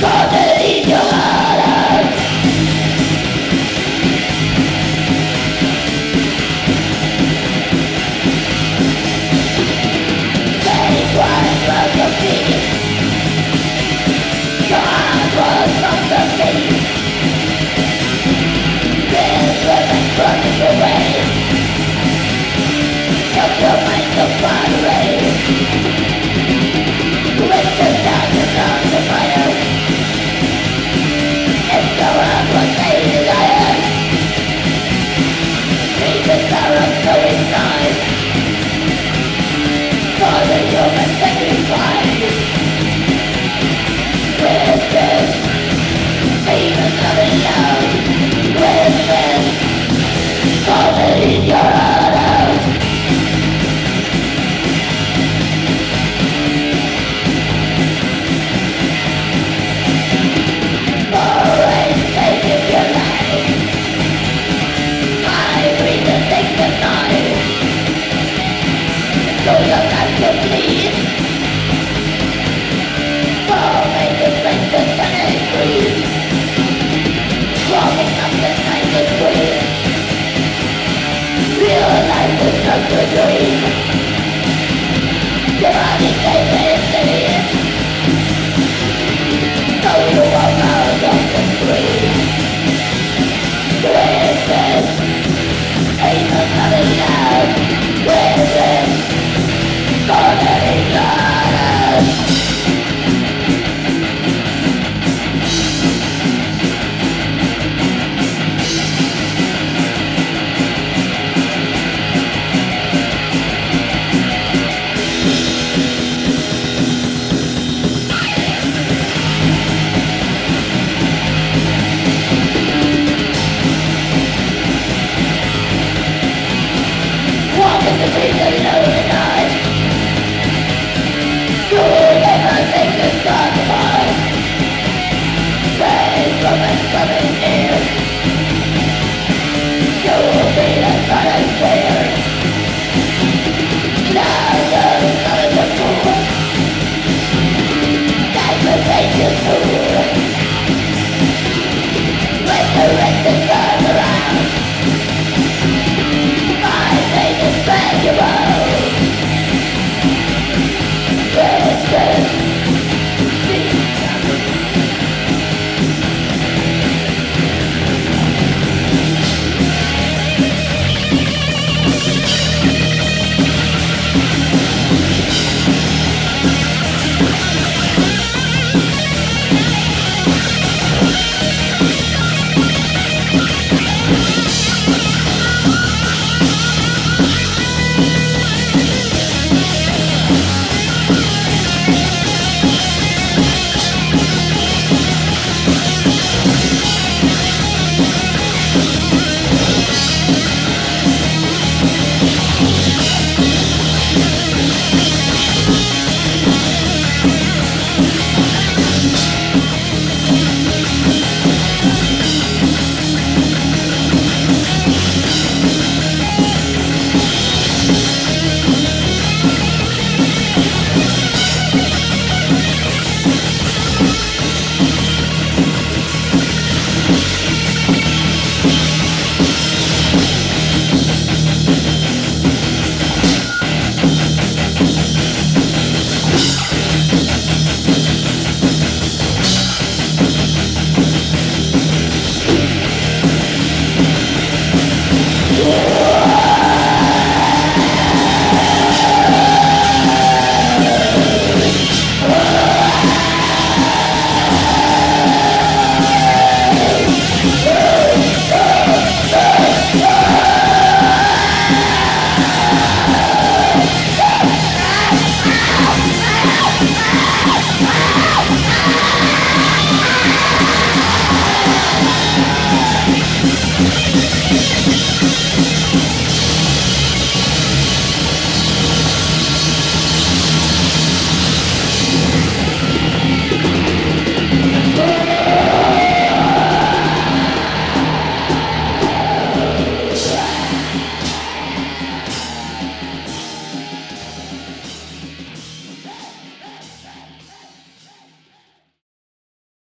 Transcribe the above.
in your heart. Take one from your feet. Your heart was from the sea. This was running away. Took your mind so far away. With the sound of the fire. If your heart was made desire, leave the sorrow so inside. For the human sacrifice. With this, even loving love. With this, falling in your heart out. Always taking your life. I breathe the things of night. So your life to bleed. For making things the sun and breathe. Walking up the night is sweet. Real life is just a dream. Your body takes it.